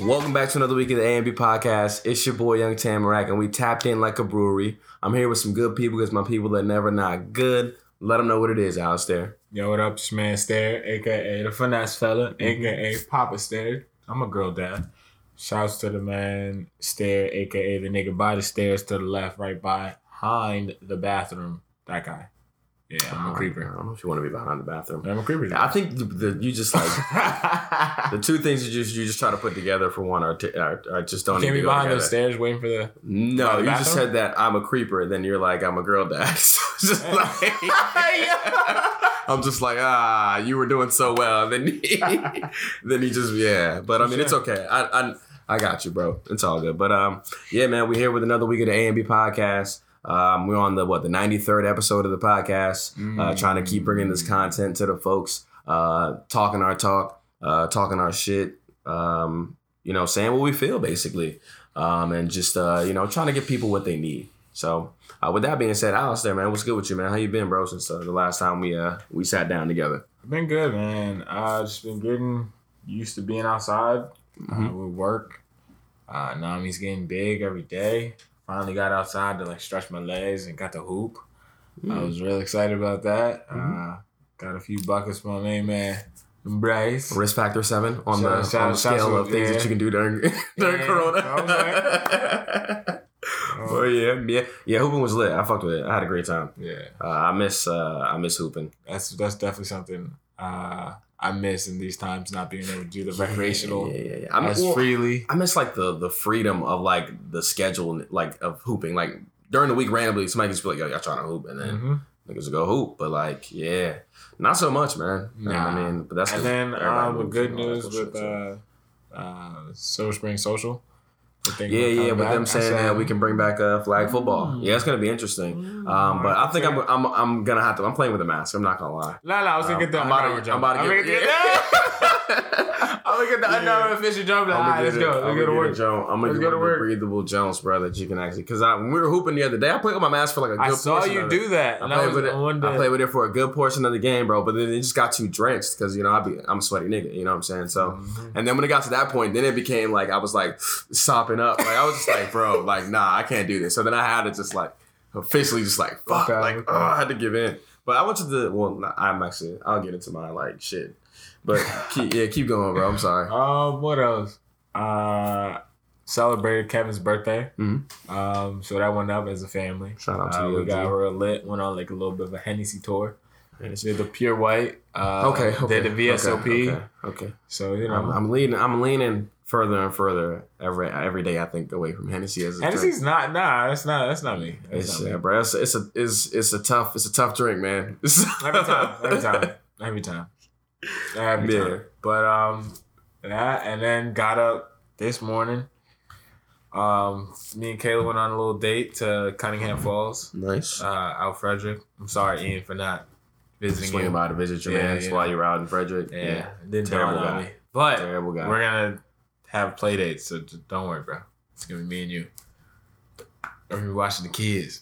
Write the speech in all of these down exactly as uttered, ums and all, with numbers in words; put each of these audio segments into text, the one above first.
Welcome back to another week of the A M B podcast. It's your boy Young Tamarack, and we tapped in like a brewery. I'm here with some good people because my people that never not good. Let them know what it is, Alistair. Yo, what up, it's man Stair, a k a the finesse fella, mm-hmm. a k a Papa Stair. I'm a girl dad. Shouts to the man Stair, a k a the nigga by the stairs to the left, right behind the bathroom. That guy. Yeah, I'm a creeper. I don't know if you want to be behind the bathroom. I'm a creeper. Yeah, I think the, the, you just like the two things you just you just try to put together for one are, t- are, are just don't. Can't even be go behind together. the stairs waiting for the. No, the you bathroom? just said that I'm a creeper, then you're like I'm a girl dad. So it's just like I'm just like ah, you were doing so well. Then he, then he just yeah. But I mean, it's okay. I I I got you, bro. It's all good. But um, yeah, man, we're here with another week of the A M B podcast. Um, we're on the what the ninety-third episode of the podcast, mm. uh, trying to keep bringing this content to the folks, uh, talking our talk, uh, talking our shit, um, you know, saying what we feel basically, um, and just uh, you know, trying to give people what they need. So, uh, with that being said, Alistair, man, what's good with you, man? How you been, bro? Since uh, the last time we uh we sat down together, I've been good, man. I uh, just been getting used to being outside mm-hmm. uh, with work. Uh, now he's getting big every day. Finally got outside to like stretch my legs and got the hoop. Mm. I was really excited about that. Mm-hmm. Uh, got a few buckets from my main man, Bryce. Risk factor seven on shout, the, shout, on the scale shout, of things yeah. that you can do during during yeah, Corona. Oh yeah, yeah, yeah. Hooping was lit. I fucked with it. I had a great time. Yeah, uh, I miss uh, I miss hooping. That's that's definitely something uh, I miss in these times, not being able to do the recreational yeah, yeah, yeah, yeah. I as well, freely. I miss like the the freedom of like the schedule like of hooping. Like during the week, randomly somebody just be like, "Yo, y'all trying to hoop," and then mm-hmm. niggas go hoop. But like, yeah, not so much, man. Nah. I mean, but that's and then um, the good news with shit, uh, uh, Silver Spring Social. Yeah, yeah, with back. them saying that we can bring back uh, flag football. Mm. Yeah, it's gonna be interesting. Um, but I think I'm, I'm I'm gonna have to. I'm playing with a mask. I'm not gonna lie. No, no, I was gonna um, get the. I'm about to, I'm about to get. get that. I'm gonna get the unknown official jump. Like, right, let's go. Let's go to work. I'm gonna get a breathable Jones, bro, that you can actually. Because when we were hooping the other day, I played with my mask for like a good. I saw portion you of do it. that. I played with it. I played with it for a good portion of the game, bro. But then it just got too drenched because you know I be I'm a sweaty nigga. You know what I'm saying? So, mm-hmm. and then when it got to that point, then it became like I was like sopping up. Like I was just like, bro, like nah, I can't do this. So then I had to just like officially just like fuck, okay, like okay. oh, I had to give in. But I went to the well, I'm actually I'll get into my like shit. But keep, yeah, keep going, bro. I'm sorry. Um, what else? Uh, celebrated Kevin's birthday. Mm-hmm. Um, so that went up as a family. Shout out to uh, you. We got real lit. Went on like a little bit of a Hennessy tour. Did the Pure White. Uh, okay. Okay. Did the V S O P. Okay. Okay. So you know, I'm, I'm leaning. I'm leaning further and further every every day. I think away from Hennessy as a Hennessy's drink. not. Nah, that's not. That's not me. That's It's, not yeah, me. bro. It's, it's a it's it's a tough it's a tough drink, man. every time. Every time. Every time. Every yeah. time. But um, that and then got up this morning. Um, me and Kayla went on a little date to Cunningham Falls. Nice. Uh, out Frederick. I'm sorry, Ian, for not visiting Swinging you. by to visit your yeah, man yeah. while you were out in Frederick. Yeah, yeah. it didn't Terrible dawn on guy. me. But Terrible guy. We're gonna have play dates, so just don't worry, bro. It's gonna be me and you. We're gonna be watching the kids.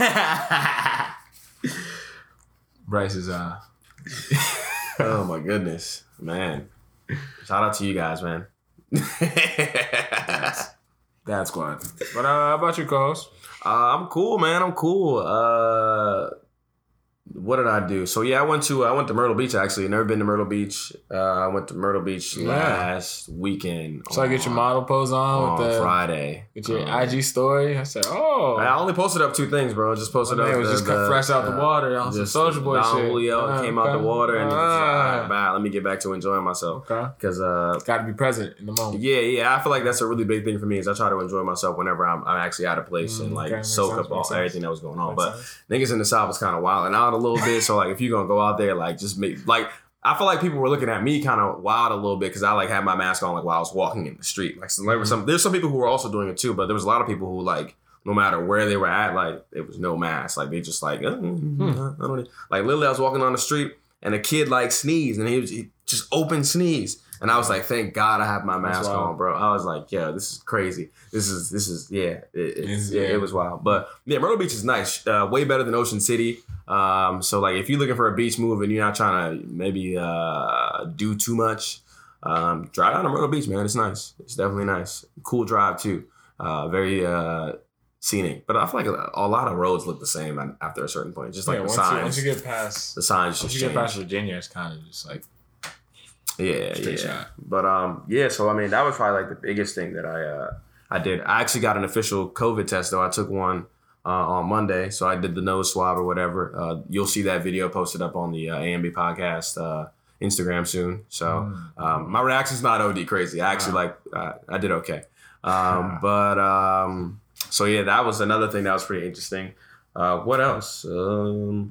Bryce is uh. Oh my goodness, man! Shout out to you guys, man. That's, that's squad. But uh, how about your co-host? Uh, I'm cool, man. I'm cool. Uh, what did I do? So yeah, I went to I went to Myrtle Beach actually. Never been to Myrtle Beach. Uh, I went to Myrtle Beach yeah. last weekend. So on, I get your model pose on, on with the Friday. With your um, I G story. I said, oh. I only posted up two things, bro. Just posted My up. man was the, just the, fresh out the uh, water on some Soulja Boy Don shit. Julio uh, came okay. out the water and uh, uh, was like, all right, bye. Let me get back to enjoying myself. Okay. Because uh, got to be present in the moment. Yeah, yeah. I feel like that's a really big thing for me is I try to enjoy myself whenever I'm, I'm actually out of place Mm, and like okay, soak sense, up all makes sense. everything that was going on. Makes But sense. niggas in the South was kind of wilding out a little bit. So like if you're gonna go out there, like just make like I feel like people were looking at me kind of wild a little bit because I like had my mask on like while I was walking in the street. Like so there was some there's some people who were also doing it too, but there was a lot of people who like no matter where they were at, like it was no mask. Like they just like uh, Hmm. I don't like literally I was walking on the street and a kid like sneezed and he was he just open sneeze. And I was like, thank God I have my mask on, bro. I was like, yeah, this is crazy. This is, this is, yeah, it, it, It's- yeah, yeah. it was wild. But yeah, Myrtle Beach is nice. Uh, way better than Ocean City. Um, so like if you're looking for a beach move and you're not trying to maybe uh, do too much, um, drive down to Myrtle Beach, man. It's nice. It's definitely nice. Cool drive too. Uh, very uh, scenic. But I feel like a, a lot of roads look the same after a certain point. Just like yeah, the once signs. You, once you get past the signs, once just you change. get past Virginia, it's kind of just like yeah, straight yeah. shot. But um, yeah. So I mean, that was probably like the biggest thing that I uh, I did. I actually got an official COVID test though. I took one. Uh, on Monday, so I did the nose swab or whatever. Uh, you'll see that video posted up on the uh, A M B podcast uh, Instagram soon. So um, my reaction's not O D crazy. I actually like uh, I did okay. Um, but um, so yeah, that was another thing that was pretty interesting. Uh, what else? Um,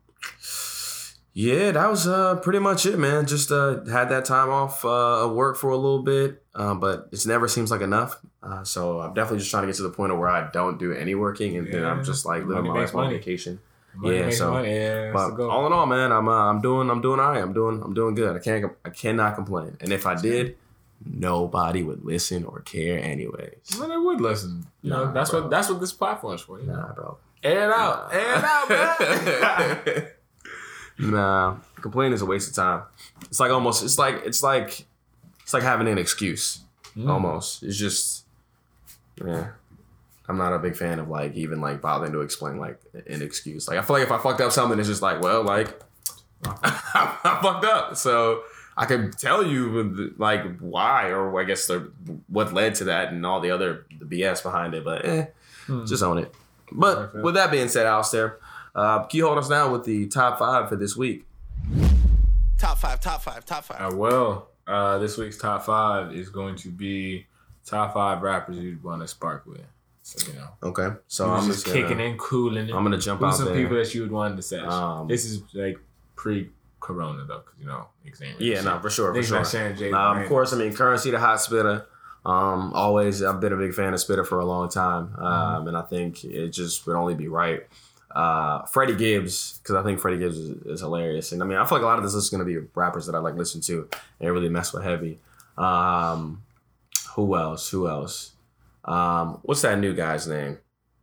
yeah, that was uh, pretty much it, man. Just uh, had that time off uh, work for a little bit, uh, but it never seems like enough. Uh, so I'm definitely just trying to get to the point of where I don't do any working, and yeah. then I'm just like living money my life on money. vacation. Money yeah, so money. Yeah, but all in all, man, I'm uh, I'm doing I'm doing all right. I'm doing I'm doing good. I can't I cannot complain. And if I did, nobody would listen or care anyways. Well, they would listen. You nah, know, that's bro. what that's what this platform's for. You know? Nah, bro. Air it out. Nah. Air it out, man. Nah, complaining is a waste of time. It's like almost. It's like it's like it's like having an excuse. Mm. Almost. It's just. Yeah, I'm not a big fan of like even like bothering to explain like an excuse. Like I feel like if I fucked up something, it's just like, well, like I, I fucked up, so I can tell you like why or I guess the, what led to that and all the other the B S behind it. But eh, hmm. just own it. But okay. With that being said, Alistair, uh, can you hold us down with the top five for this week? Top five, top five, top five. Uh, well, uh, this week's top five is going to be. Top five rappers you'd want to spark with. So, you know. Okay. So I'm just, just kicking gonna, in, cooling. I'm going to jump Who's out some there. people that you would want to say? Um, this is like pre-corona, though, because, you know, exam. Yeah, no, for sure, for sure. J- um, of course, I mean, Currency, the hot spitter. Um, always, I've been a big fan of Spitter for a long time. Um, mm-hmm. And I think it just would only be right. Uh, Freddie Gibbs, because I think Freddie Gibbs is, is hilarious. And I mean, I feel like a lot of this is going to be rappers that I like listen to and really mess with heavy. Um, who else? Who else? Um, what's that new guy's name?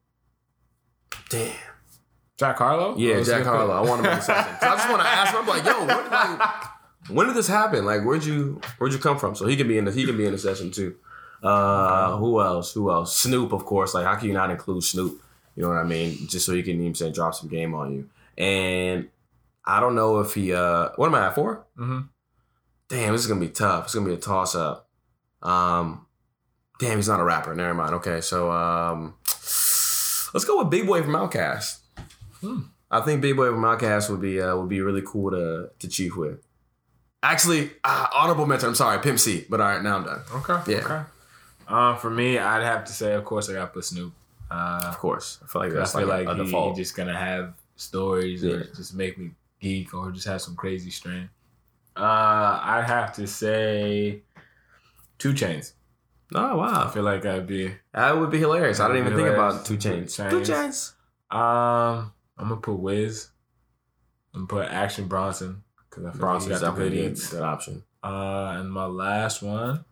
Damn. Jack Harlow? Yeah, oh, Jack Harlow. I want him in the session. I just want to ask him. I'm like, yo, when, like, when did this happen? Like, where'd you where'd you come from? So he can be in the he can be in the session too. Uh, who else? Who else? Snoop, of course. Like, how can you not include Snoop? You know what I mean? Just so he can even say drop some game on you. And I don't know if he. Uh, what am I at four? Mm-hmm. Damn, this is gonna be tough. It's gonna be a toss up. Um. Damn, he's not a rapper. Never mind. Okay, so um, let's go with Big Boy from Outkast. Hmm. I think Big Boy from Outkast would be uh, would be really cool to to chief with. Actually, uh, honorable mention. I'm sorry, Pimp C. But all right, now I'm done. Okay. Yeah. Okay. Um, for me, I'd have to say, of course, I got to put Snoop. Uh, of course, I feel like that's I feel like, like a, a he, default. He just gonna have stories yeah. or just make me geek or just have some crazy strain. Uh, I'd have to say two Chainz. Oh wow! I feel like I'd be that would be hilarious. I didn't even think about two Chainz. Two Two Chainz. Um, I'm gonna put Wiz. I'm gonna put Action Bronson because I feel Bronson's like he got the good definitely eats. a good option. Uh, and my last one,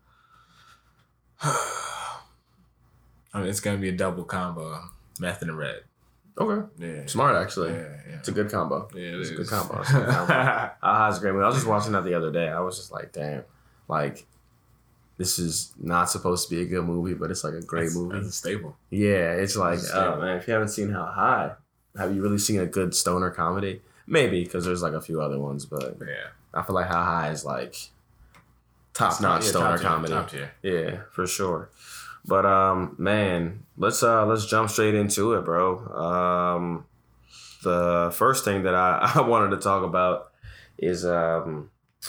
I mean, it's gonna be a double combo: Meth and Red. Okay. Yeah. Smart, actually. Yeah, yeah. It's a good combo. Yeah, it it's is. a good combo. It's a good combo. Ah, it's a great movie. I was just watching that the other day. I was just like, damn, like. This is not supposed to be a good movie, but it's like a great that's, movie. It's a staple. Yeah, it's like, it's oh man, if you haven't seen How High, have you really seen a good stoner comedy? Maybe, because there's like a few other ones, but yeah, I feel like How High is like top notch yeah, stoner top comedy. Top tier. Yeah, for sure. But um, man, let's uh let's jump straight into it, bro. Um, the first thing that I, I wanted to talk about is um.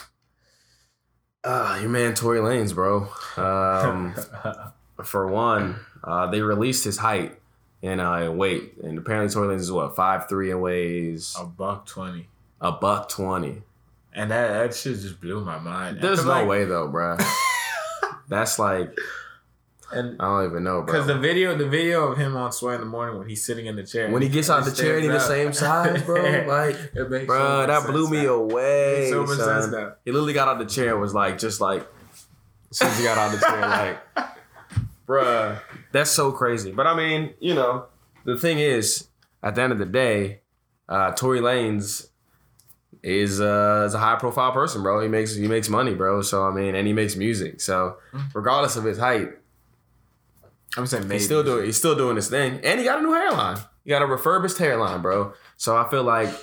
Uh, your man Tory Lanez, bro. Um, for one, uh, they released his height and uh, weight, and apparently Tory Lanez is what five three and weighs a buck twenty. A buck twenty, and that that shit just blew my mind. There's no like, way though, bro. That's like, and I don't even know, bro. Because the video, the video of him on Sway in the Morning when he's sitting in the chair, when he gets out of the chair and he's the same size, bro. Like, bro, so that blew me now. away. So much sense now. He literally got out of the chair and was like, just like, as soon as he got out of the chair, like, bruh, that's so crazy. But I mean, you know, the thing is, at the end of the day, uh, Tory Lanez, is uh, is a high profile person, bro. He makes he makes money, bro. So I mean, and he makes music. So regardless of his height, I'm saying maybe he's still doing he's still doing his thing, and he got a new hairline. He got a refurbished hairline, bro. So I feel like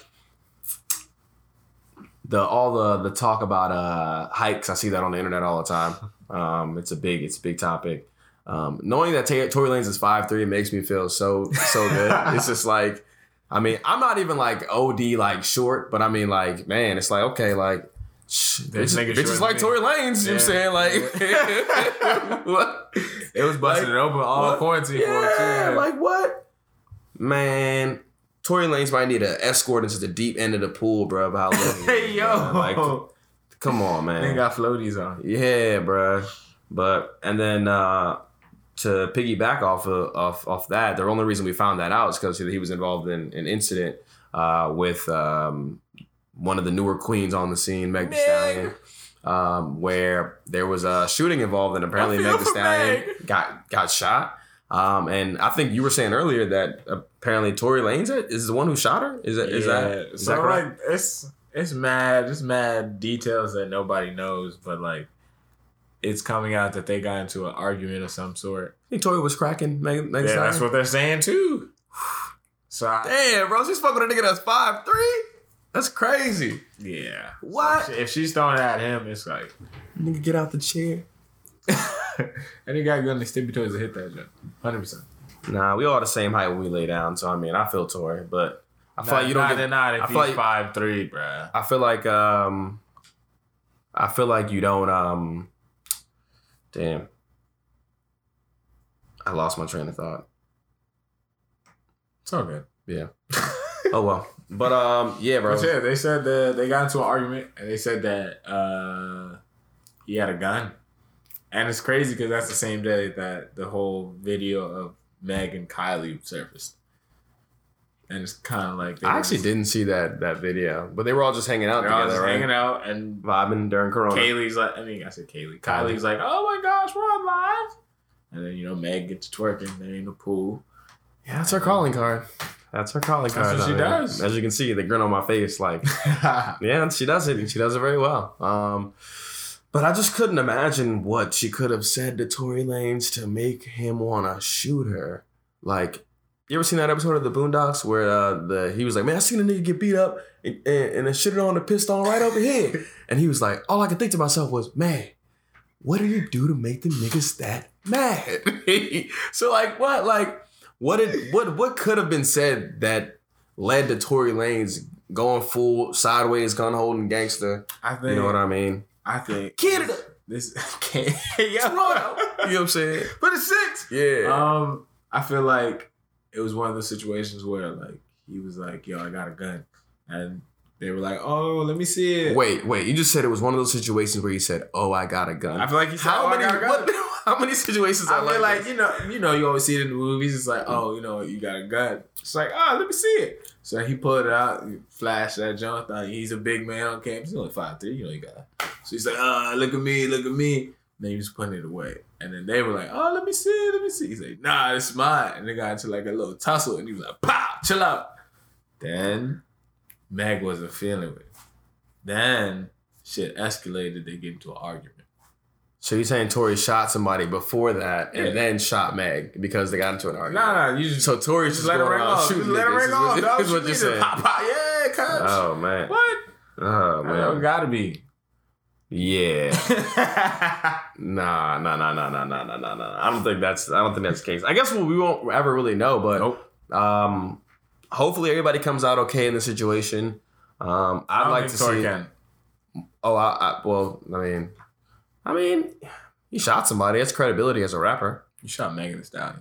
the all the the talk about uh, hikes, I see that on the internet all the time. Um, it's a big it's a big topic. Um, knowing that T- Tory Lanez is five three makes me feel so so good. It's just like, I mean, I'm not even like O D like short, but I mean like, man, it's like, okay, like bitches, bitches like Tory Lanez, you know what I'm saying? Like what? It was busting like, it open all what? quarantine yeah, for it too. Yeah. Like what? Man, Tory Lanez might need an escort into the deep end of the pool, bro. How hey yo, like, come on, man. They got floaties on. Yeah, bro. But and then uh, to piggyback off of off, off that, the only reason we found that out is because he was involved in an incident uh, with um, one of the newer queens on the scene, Meg Thee Stallion, um, where there was a shooting involved, and apparently Meg Thee Stallion Meg. got got shot. Um, and I think you were saying earlier that apparently Tory Lanez is the one who shot her. Is that is yeah. that is so that correct? Like it's it's mad, it's mad details that nobody knows, but like it's coming out that they got into an argument of some sort. I think Tory was cracking Meg Meg Thee Yeah, Stallion. that's what they're saying too. So I, damn, bro, she's fucking with a nigga that's five three. That's crazy. Yeah. What? So if she's throwing it at him, it's like nigga get out the chair. And he got good on his tippy toes to hit that jump. one hundred percent. Nah, we all the same height when we lay down. So, I mean, I feel Tory, but I feel nah, like you don't nah, get... They're not if I he's feel like, five three, bruh. I feel like, um... I feel like you don't, um... Damn. I lost my train of thought. It's all good. Yeah. Oh, well. But, um, yeah, bro. But yeah, they said that they got into an argument, and they said that uh, he had a gun. And it's crazy because that's the same day that the whole video of Meg and Kylie surfaced. And it's kind of like... I actually just, didn't see that that video. But they were all just hanging out they're together, all just right? hanging out and... Vibing during Corona. Kaylee's like... I mean, I said Kaylee. Kylie's like, oh my gosh, we're on live. And then, you know, Meg gets twerking. They're in the pool. Yeah, that's her calling card. That's her calling card. That's what she I mean, does. As you can see, the grin on my face, like... yeah, she does it. And she does it very well. Um... But I just couldn't imagine what she could have said to Tory Lanez to make him want to shoot her. Like, you ever seen that episode of The Boondocks where uh, the he was like, man, I seen a nigga get beat up and, and, and then shitted on the pistol right over here. And he was like, all I could think to myself was, man, what do you do to make the niggas that mad? So, like, what? Like, what did what what could have been said that led to Tory Lanez going full sideways, gun holding gangster? I think, you know what I mean? I think Canada. This can't. Yeah. Toronto. You know what I'm saying? But it's six. Yeah. Um, I feel like it was one of those situations where like he was like, "Yo, I got a gun," and they were like, "Oh, let me see it." Wait, wait. You just said it was one of those situations where he said, "Oh, I got a gun." I feel like he said, how "Oh, many? I got a gun." What, how many situations? I are feel like, like this? you know, you know, you always see it in the movies. It's like, "Oh, you know, you got a gun." It's like, "Oh, let me see it." So he pulled it out, he flashed that junk. Thought he's a big man on campus. He's only five three. You know, he got. So he's like, "Ah, oh, look at me, look at me." Then he was putting it away. And then they were like, "Oh, let me see, let me see." He's like, "Nah, it's mine." And they got into like a little tussle. And he was like, "Pow, chill out." Then Meg wasn't feeling it. Then shit escalated. They get into an argument. So you're saying Tory shot somebody before that and Yeah. then shot Meg because they got into an argument? Nah, nah, you just So Tory's just, let it going ring around off. shooting Just let it niggas, ring is off. what- dog. is what you're Shoot me, saying. Pop, pop, yeah, cuz. Oh, man. What? Oh, I don't man. gotta be. Yeah. Nah, nah, nah, nah, nah, nah, nah, nah, nah. I don't think that's. I don't think that's the case. I guess we won't ever really know, but Nope. um, hopefully everybody comes out okay in the situation. Um, I'd I don't like think to Tory see. can. Oh, I, I well, I mean, I mean, he shot somebody. That's credibility as a rapper. You shot Megan Thee Stallion.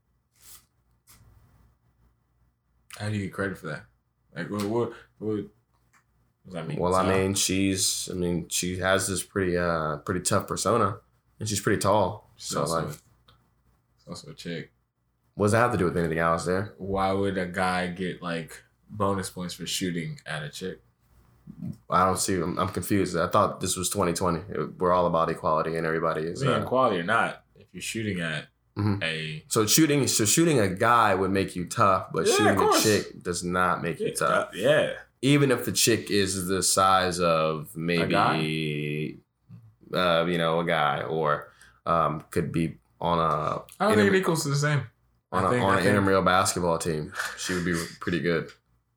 How do you get credit for that? Like, what? What? what does that mean? Well, I So- mean, she's. I mean, she has this pretty, uh, pretty tough persona, and she's pretty tall. she's So, also, like, she's also a chick. what does that have to do with anything else there? Why would a guy get like bonus points for shooting at a chick? I don't see. I'm, I'm confused. I thought this was twenty twenty. We're all about equality, and everybody is. Being Uh, quality or not, if you're shooting at Mhm. a so shooting, so shooting a guy would make you tough, but Yeah, of shooting a course. chick does not make you tough. yeah, even if the chick is the size of maybe, uh, you know, a guy, or um, could be on a. I don't think it equals to the same. On, a, think, on an think. intramural basketball team, she would be pretty good.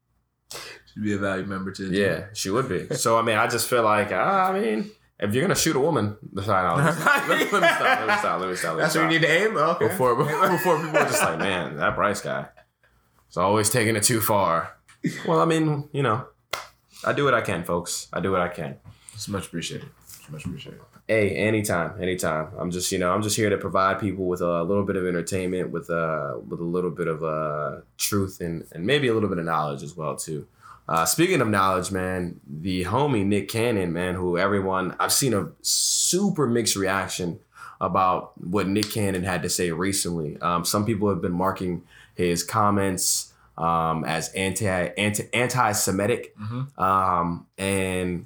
She'd be a valued member to the Yeah, team. she would be. So, I mean, I just feel like, uh, I mean, if you're going to shoot a woman, sorry, no, let, me stop, let me stop, let me stop, let me stop. Let me stop. That's where you need to aim? Okay. Before, before people are just like, man, that Bryce guy is always taking it too far. Well, I mean, you know, I do what I can, folks. I do what I can. It's much appreciated. It's much appreciated. Hey, anytime, anytime. I'm just, you know, I'm just here to provide people with a little bit of entertainment, with uh, with a little bit of uh, truth, and, and maybe a little bit of knowledge as well, too. Uh, speaking of knowledge, man, the homie Nick Cannon, man, who everyone, I've seen a super mixed reaction about what Nick Cannon had to say recently. Um, some people have been marking his comments um, as anti, anti anti-Semitic, mm-hmm. um, and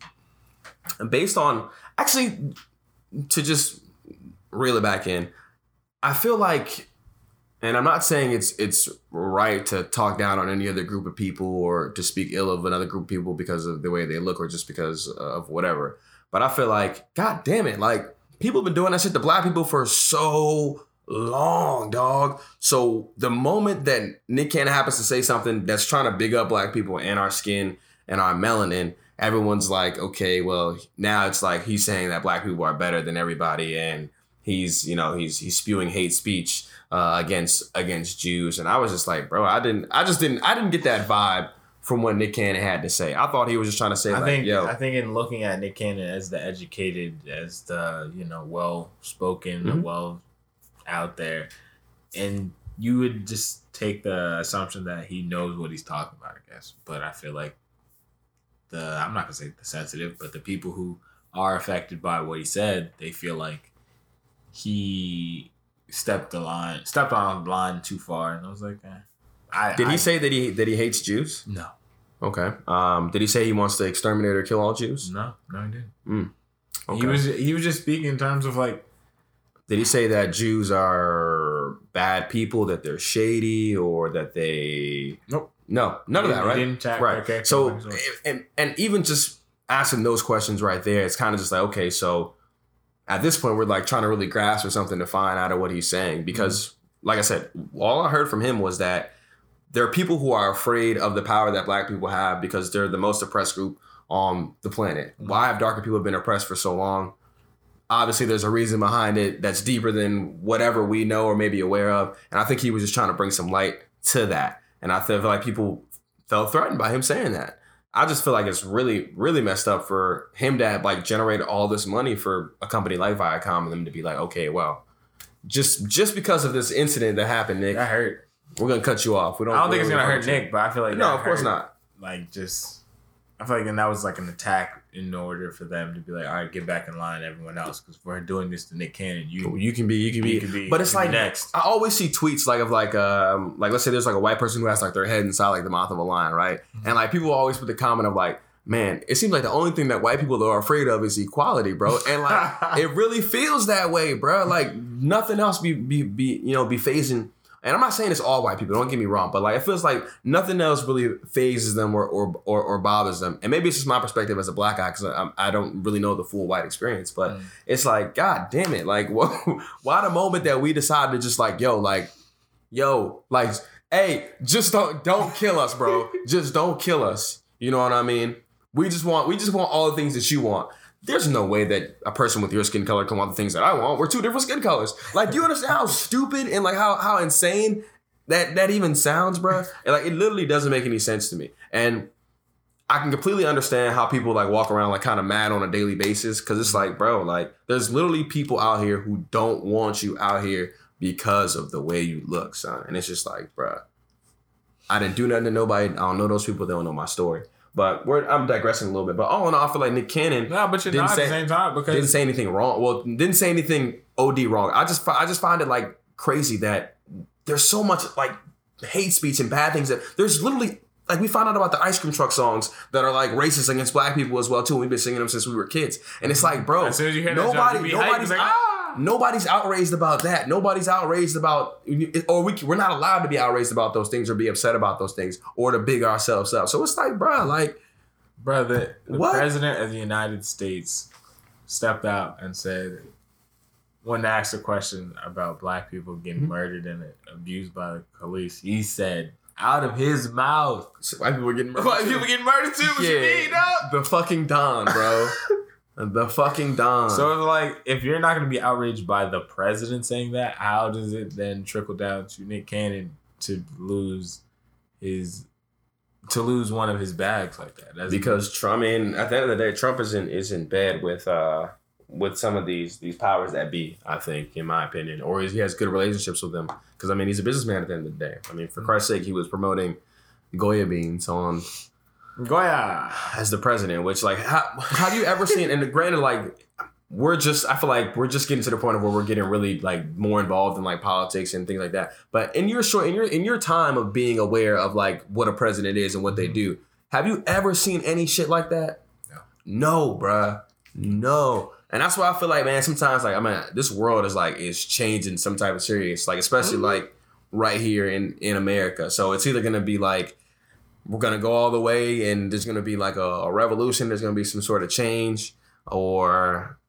based on actually to just reel it back in, I feel like. And I'm not saying it's it's right to talk down on any other group of people or to speak ill of another group of people because of the way they look or just because of whatever. But I feel like, God damn it, like people have been doing that shit to black people for so long, dog. So the moment that Nick Cannon happens to say something that's trying to big up black people and our skin and our melanin, everyone's like, okay, well, now it's like he's saying that black people are better than everybody and he's, you know, he's he's spewing hate speech. Uh, against against Jews, and I was just like, bro, I didn't, I just didn't, I didn't get that vibe from what Nick Cannon had to say. I thought he was just trying to say, I like, think, yo, I think in looking at Nick Cannon as the educated, as the you know well spoken, mm-hmm. well out there, and you would just take the assumption that he knows what he's talking about, I guess. But I feel like the I'm not gonna say the sensitive, but the people who are affected by what he said, they feel like he. stepped the line, stepped on the line too far, and I was like, eh. I, did he I, say that he that he hates Jews? No. Okay. Um. Did he say he wants to exterminate or kill all Jews? No, no, he didn't. Mm. Okay. He was he was just speaking in terms of like. Did he say that Jews are bad people, that they're shady, or that they? Nope. No, none he of that, right? Didn't chat, right. Okay, so and and even just asking those questions right there, it's kind of just like, okay, so. At this point, we're like trying to really grasp or something to find out of what he's saying. Because, mm-hmm. like I said, all I heard from him was that there are people who are afraid of the power that black people have because they're the most oppressed group on the planet. Mm-hmm. Why have darker people been oppressed for so long? Obviously, there's a reason behind it that's deeper than whatever we know or may be aware of. And I think he was just trying to bring some light to that. And I feel like people felt threatened by him saying that. I just feel like it's really, really messed up for him to have, like, generate all this money for a company like Viacom and them to be like, okay, well, just just because of this incident that happened, Nick, that hurt. We're gonna cut you off. We don't. I don't think really it's gonna hurt you. Nick, but I feel like no, of course hurt, not. Like, just I feel like then that was like an attack in order for them to be like, all right, get back in line, everyone else, because we're doing this to Nick Cannon. You, you can be, you can be, you can be but it's like next. I always see tweets like of like, um, like let's say there's like a white person who has like their head inside like the mouth of a lion, right? Mm-hmm. And like people always put the comment of like, man, it seems like the only thing that white people are afraid of is equality, bro. And like, it really feels that way, bro. Like nothing else be, be, be, you know, be phasing. And I'm not saying it's all white people, don't get me wrong, but like, it feels like nothing else really phases them or, or, or, or bothers them. And maybe it's just my perspective as a black guy, because I, I don't really know the full white experience, but mm. it's like, God damn it. Like, what, why the moment that we decide to just like, yo, like, yo, like, hey, just don't, don't kill us, bro. Just don't kill us. You know what I mean? We just want we just want all the things that you want. There's no way that a person with your skin color can want the things that I want. We're two different skin colors. Like, do you understand how stupid and like how how insane that that even sounds, bro? And like, it literally doesn't make any sense to me. And I can completely understand how people like walk around like kind of mad on a daily basis, because it's like, bro, like there's literally people out here who don't want you out here because of the way you look, son. And it's just like, bro, I didn't do nothing to nobody. I don't know those people. They don't know my story. But we're, I'm digressing a little bit. But all in all, I feel like Nick Cannon nah, but you're didn't not say, at the same time because didn't say anything wrong. Well, didn't say anything O D wrong. I just I just find it like crazy that there's so much like hate speech and bad things that there's literally like we found out about the ice cream truck songs that are like racist against black people as well too. We've been singing them since we were kids, and it's like, bro, as soon as you hear nobody, that, nobody's, like, ah! nobody's outraged about that. Nobody's outraged about, or we we're not allowed to be outraged about those things or be upset about those things or to big ourselves up. So it's like, bro, like. Brother, the What? president of the United States stepped out and said, when asked a question about black people getting mm-hmm. murdered and abused by the police, he said, out of his mouth, so white people getting murdered. White people getting murdered too. What yeah, you mean, dog? The fucking Don, bro. The fucking Don. So it's like, if you're not going to be outraged by the president saying that, how does it then trickle down to Nick Cannon to lose his to lose one of his bags like that? That's because Trump, I mean, at the end of the day, Trump isn't isn't bad with uh with some of these these powers that be. I think, in my opinion, or he has good relationships with them. Because I mean, he's a businessman at the end of the day. I mean, for Christ's sake, he was promoting Goya beans on. Goya as the president, which like how how do you ever see it? And granted, like we're just I feel like we're just getting to the point of where we're getting really like more involved in like politics and things like that. But in your short in your in your time of being aware of like what a president is and what they do, have you ever seen any shit like that? No, no, bruh, no. And that's why I feel like, man, sometimes like I mean, this world is like is changing some type of serious, like especially mm-hmm. like right here in in America. So it's either gonna be like. We're going to go all the way and there's going to be like a, a revolution. There's going to be some sort of change or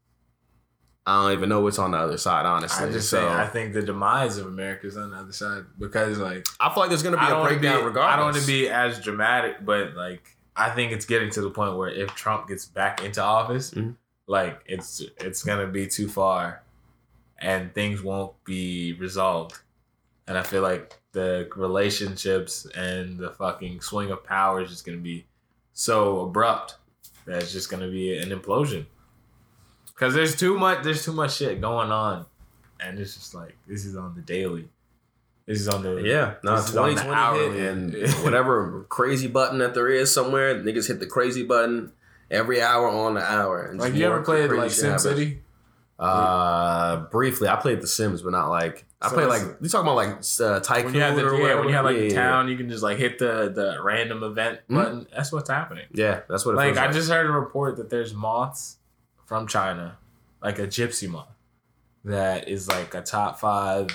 I don't even know what's on the other side, honestly. I just so, say I think the demise of America is on the other side because like. I feel like there's going to be a breakdown be, regardless. I don't want to be as dramatic, but like I think it's getting to the point where if Trump gets back into office, mm-hmm. like it's it's going to be too far and things won't be resolved. And I feel like the relationships and the fucking swing of power is just going to be so abrupt that it's just going to be an implosion. Because there's too much, there's too much shit going on, and it's just like this is on the daily. This is on the yeah, no, twenty twenty hit and whatever crazy button that there is somewhere, niggas hit the crazy button every hour on the hour. And like you ever played like SimCity? Uh, briefly, I played The Sims, but not like I so played like you talking about like uh, Tycoon when you have the, or yeah, whatever. When you have like yeah, the town, yeah. you can just like hit the the random event mm-hmm. button. That's what's happening. Yeah, that's what it like. feels like. I just heard a report that there's moths from China, like a gypsy moth, that is like a top five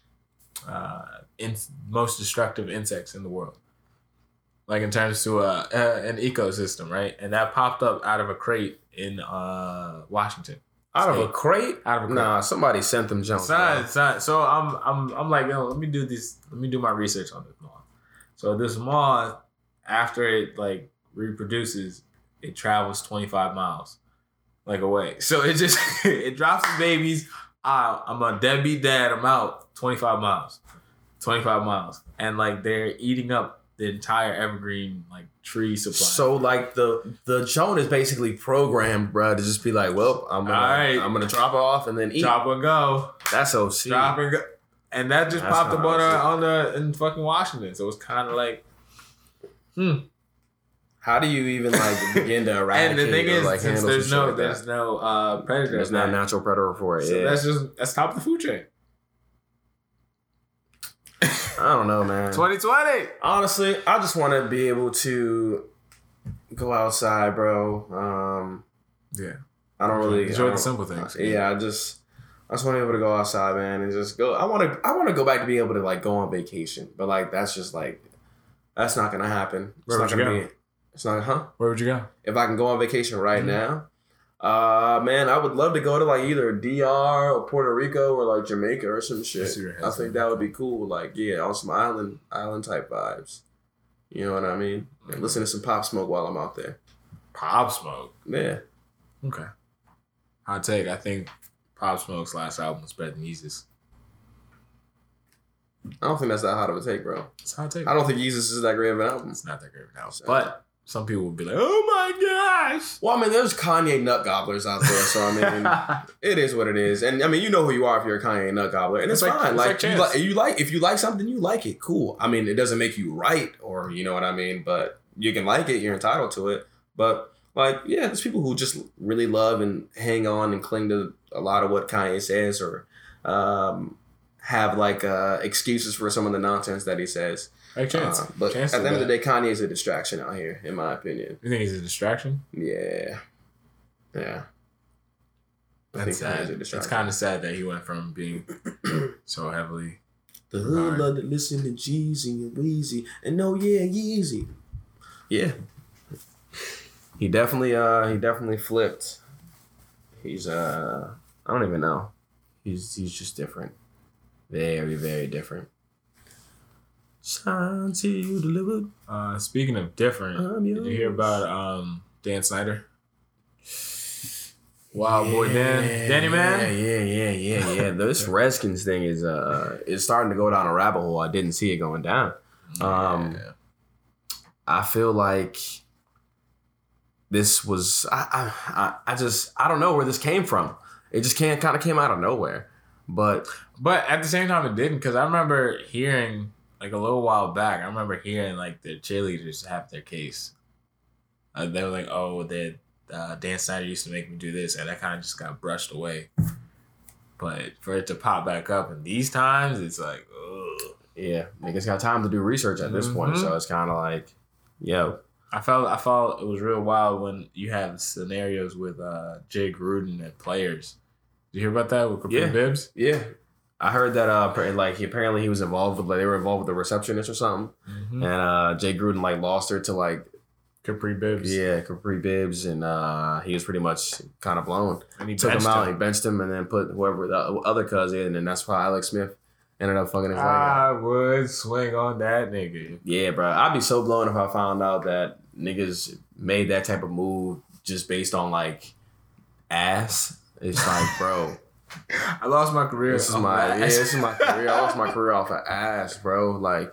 uh, in, most destructive insects in the world. Like in terms to a, uh, an ecosystem, right? And that popped up out of a crate in uh, Washington. Out of a crate? Out of a crate. Nah, somebody sent them jumps. Son, son. So I'm I'm I'm like, yo, let me do this. Let me do my research on this moth. So this moth, after it like reproduces, it travels twenty-five miles, like away. So it just it drops its babies. I, I'm a deadbeat dad. I'm out twenty-five miles, twenty-five miles, and like they're eating up the entire evergreen like tree supply. So like the the drone is basically programmed, bro, to just be like, well, I'm gonna right. I'm gonna drop it off and then eat. Drop and go. That's O C. Drop and go. And that just That's popped up on, O C. on the in fucking Washington. So it's kind of like, hmm. How do you even like begin to eradicate? And the thing or, is, like, since handle there's some no shit like there's that? no uh, predator, There's no natural predator for it. So yeah. that's just that's top of the food chain. I don't know, man. twenty twenty Honestly, I just want to be able to go outside, bro. Um, yeah. I don't really enjoy I don't, the simple things. Uh, yeah, I just I just want to be able to go outside, man, and just go. I want to I want to go back to being able to like go on vacation, but like that's just like that's not gonna happen. It's Where not would you gonna go? be. It's not, huh? Where would you go? If I can go on vacation right Mm-hmm. now, uh, man, I would love to go to like either D R or Puerto Rico or like Jamaica or some shit. see your I think that would be cool. Like, yeah, on some island island type vibes. You know what I mean? And listen to some Pop Smoke while I'm out there. Pop Smoke. Yeah. Okay. Hot take. I think Pop Smoke's last album was better than Yeezus. I don't think that's that hot of a take, bro. It's a hot take. I don't think Yeezus is that great of an album. It's not that great of an album. So- But some people would be like, oh my gosh. Well, I mean, there's Kanye nut gobblers out there, so I mean, it is what it is. And I mean, you know who you are if you're a Kanye nut gobbler, and it's, It's like- fine. it's Like, like you, Chance. like you like if you like something, you like it. Cool. I mean, it doesn't make you right, or you know what I mean. But you can like it. You're entitled to it. But like, yeah, there's people who just really love and hang on and cling to a lot of what Kanye says, or um, have like uh, excuses for some of the nonsense that he says. Like Chance. Uh, but Chance at the end did of the day, Kanye is a distraction out here, in my opinion. You think he's a distraction? Yeah. Yeah. I That's think Kanye's sad. a It's distraction. kind of sad that he went from being so heavily. The hood love to listen to Jeezy and Weezy and no, yeah, Yeezy. Yeah. He definitely, uh, he definitely flipped. He's, uh, I don't even know. He's, he's just different. Very, very different. Sign to you delivered. Uh, speaking of different, did you hear about um Dan Snyder? Wild yeah, boy Dan, Danny man. Yeah, yeah, yeah, yeah, yeah. This Redskins thing is uh is starting to go down a rabbit hole. I didn't see it going down. Um, yeah. I feel like this was I, I I just I don't know where this came from. It just can't kind of came out of nowhere. But but at the same time, it didn't, because I remember hearing like a little while back. I remember hearing like the cheerleaders have their case. Uh, they were like, "Oh, that uh, Dan Snyder used to make me do this," and that kind of just got brushed away. But for it to pop back up in these times, it's like, ugh. Yeah, niggas got time to do research at this mm-hmm. point, so it's kind of like, yo. I felt I felt it was real wild when you have scenarios with uh, Jay Gruden and players. Did you hear about that with Capri yeah. Bibbs? Yeah, I heard that. Uh, like he apparently he was involved with like they were involved with the receptionist or something, mm-hmm. and uh, Jay Gruden like lost her to like Capri Bibbs. Yeah, Capri Bibbs, and uh, he was pretty much kind of blown. And he took him out, him. he benched him, and then put whoever the other cuz in, and that's why Alex Smith ended up fucking his leg I out. would swing on that nigga. Yeah, bro, I'd be so blown if I found out that niggas made that type of move just based on like ass. It's like, bro, I lost my career. This is my yeah, this is my career. I lost my career off of ass, bro. Like,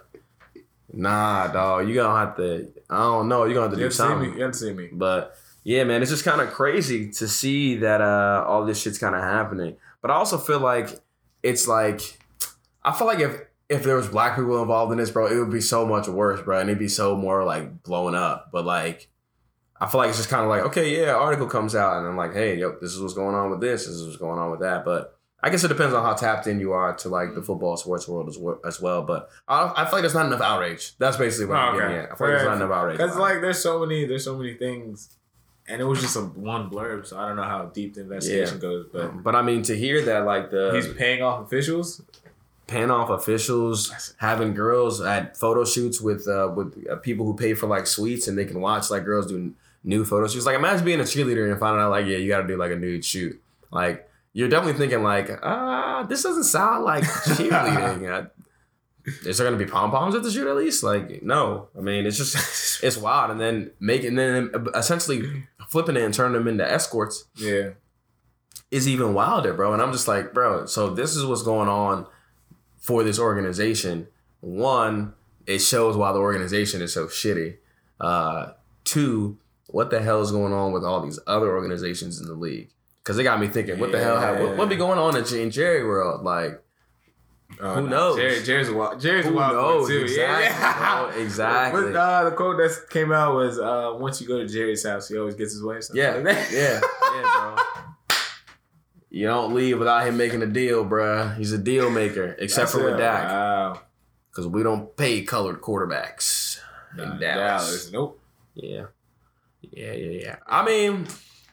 nah, dog. You gonna have to. I don't know. You gonna have to you do something. Me. You have to see me. But yeah, man, it's just kind of crazy to see that uh, all this shit's kind of happening. But I also feel like it's like I feel like if if there was black people involved in this, bro, it would be so much worse, bro, and it'd be so more like blown up. But like, I feel like it's just kind of like, okay, yeah, article comes out, and I'm like, hey, yo, this is what's going on with this. This is what's going on with that. But I guess it depends on how tapped in you are to like the football sports world as well. As well. But I, I feel like there's not enough outrage. That's basically what oh, I'm okay. getting at. I feel like there's not enough outrage. Because like there's so many, there's so many things, and it was just a one blurb, so I don't know how deep the investigation yeah. goes. But um, but I mean, to hear that like the he's paying off officials, paying off officials, having girls at photo shoots with uh, with uh, people who pay for like suites and they can watch like girls do nude photo shoots. Like imagine being a cheerleader and finding out like yeah, you got to do like a nude shoot, like. You're definitely thinking like, ah, uh, this doesn't sound like cheerleading. Is there gonna be pom poms at the shoot at least? Like, no. I mean, it's just it's wild. And then making then essentially flipping it and turning them into escorts. Yeah, is even wilder, bro. And I'm just like, bro. So this is what's going on for this organization. One, it shows why the organization is so shitty. Uh, two, what the hell is going on with all these other organizations in the league? Because they got me thinking, what the yeah. hell? What, what be going on in, in Jerry World? Like, uh, who knows? Jerry, Jerry's a wild, Jerry's who a wild knows? Too. Exactly. Yeah. Bro, exactly. But, uh, the quote that came out was, uh, "Once you go to Jerry's house, he always gets his way." Yeah, like that. yeah, yeah, bro. You don't leave without him making a deal, bro. He's a deal maker, except That's for with Dak. Wow. Because we don't pay colored quarterbacks in nah, Dallas. Dallas. Nope. Yeah. Yeah, yeah, yeah. I mean.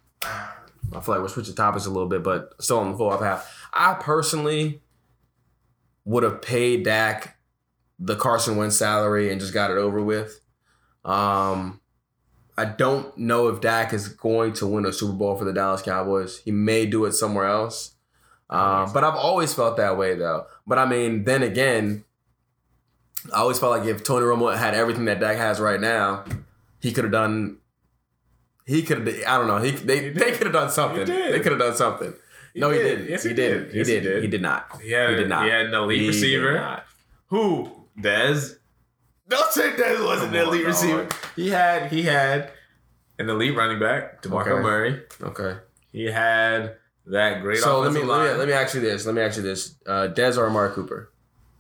I feel like we're switching topics a little bit, but still on the full up half. I personally would have paid Dak the Carson Wentz salary and just got it over with. Um, I don't know if Dak is going to win a Super Bowl for the Dallas Cowboys. He may do it somewhere else. Um, but I've always felt that way, though. But, I mean, then again, I always felt like if Tony Romo had everything that Dak has right now, he could have done... He could have. I don't know. He they they could have done something. They could have done something. He no, did. he didn't. Yes, he, he didn't. did. He yes, did. He did. He did not. He had, he did not. He had an elite he receiver. Who? Dez. Don't say Dez wasn't an elite receiver. He had. He had an elite running back, DeMarco okay. Murray. Okay. He had that great. So let me, line. let me let me ask you this. Let me ask you this. Uh, Dez or Amari Cooper?